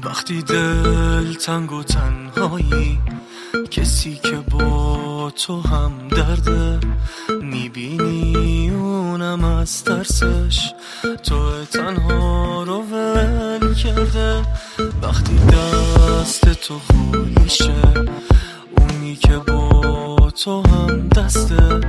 وقتی دل تنگ و تنهایی، کسی که با تو هم درده، میبینی اونم از ترسش تو تنها رو ول کرده. وقتی دست تو خالیشه، اونی که با تو هم دسته،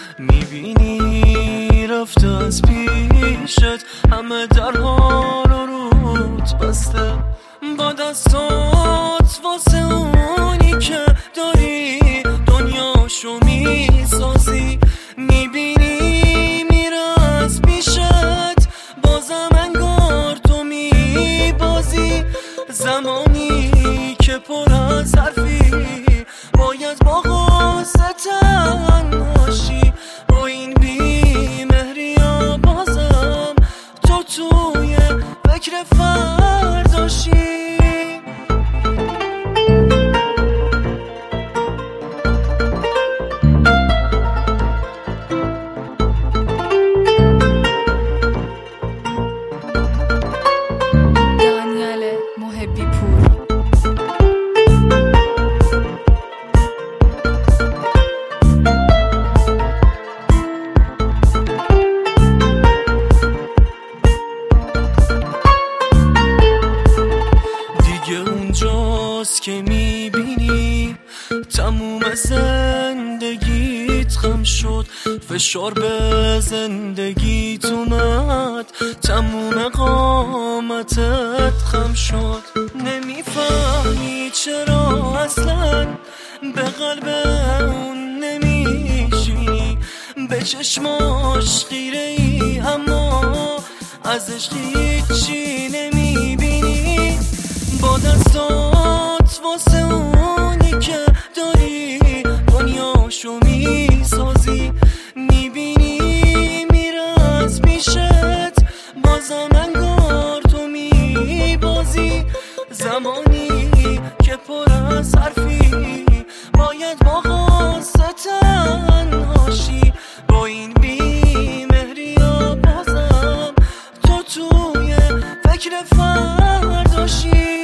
میبینی رفته از پیشت، همه درها رو رود بسته. با دستات واسه اونی که داری دنیاشو میسازی، میبینی میره از پیشت، بازم انگار تو میبازی. زمانی که پر از حرفی، باید با غصه تنهاشی. با این بیمهری ها بازم تو توی فکر فرداشی. اونجاست که میبینی تموم زندگیت خم شد، فشار به زندگیت اومد، تموم قامتت خم شد. نمیفهمی چرا اصلا به قلب اون نمیشینی، به چشماش خیره ای اما ازش هیچی نمیبینی. با دستات واسه اونی که داری دنیاشو میسازی، میبینی میره از پیشت، بازم انگار تو میبازی. زمانی که پر از حرفی، باید با غصه تنهاشی. با این بیمهری ها بازم تو توی فکر فرداشی.